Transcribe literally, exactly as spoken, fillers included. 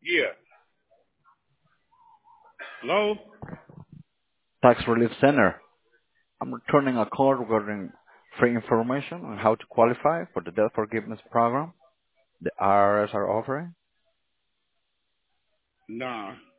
Yeah. Hello? Tax Relief Center. I'm returning a call regarding free information on how to qualify for the debt forgiveness program the I R S are offering. Nah.